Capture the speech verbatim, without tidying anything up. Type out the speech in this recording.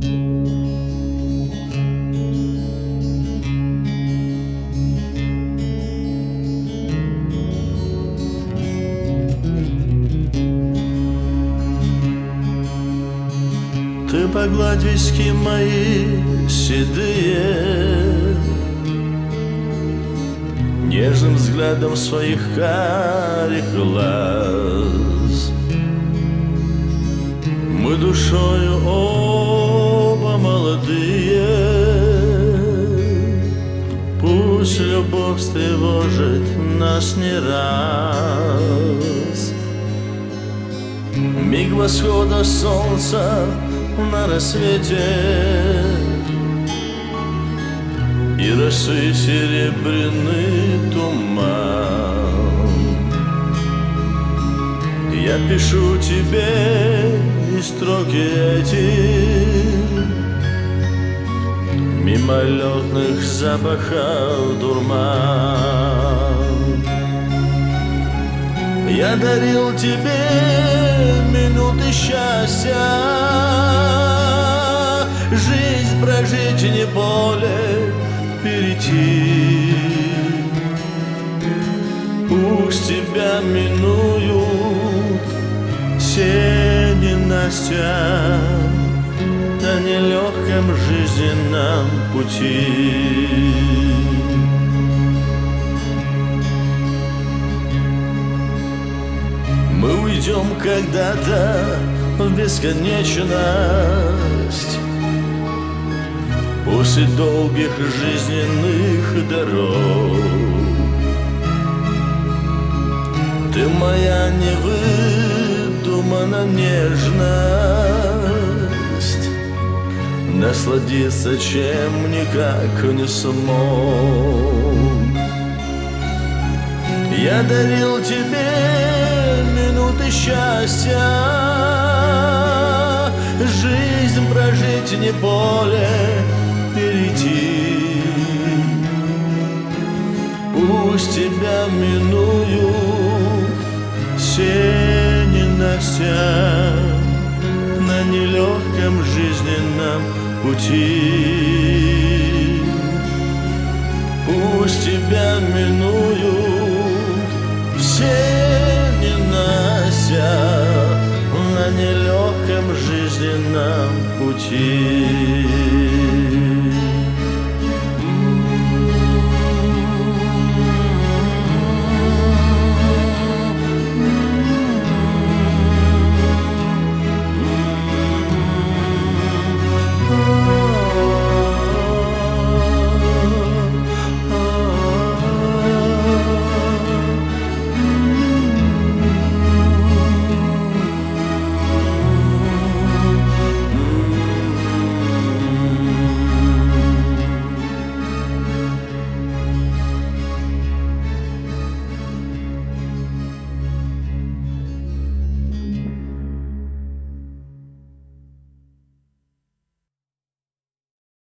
Ты погладь виски мои седые, нежным взглядом своих карих глаз. Мы душою оба молодые, пусть любовь встревожит нас не раз. Миг восхода солнца на рассвете и росы серебряный туман. Я пишу тебе и строки эти мимолетных запахов дурман. Я дарил тебе минуты счастья, жизнь прожить не поле перейти. Пусть тебя минуют все ненастья на нелегком жизненном пути. Мы уйдем когда-то в бесконечность, после долгих жизненных дорог. Ты моя невыдуманная нежность, насладиться чем никак не смог. Я дарил тебе минуты счастья, жизнь прожить не поле перейти. Пусть тебя минуют все ненастья на нелегком жизненном пути. Пусть тебя минуют все ненастья на нелегком жизненном пути.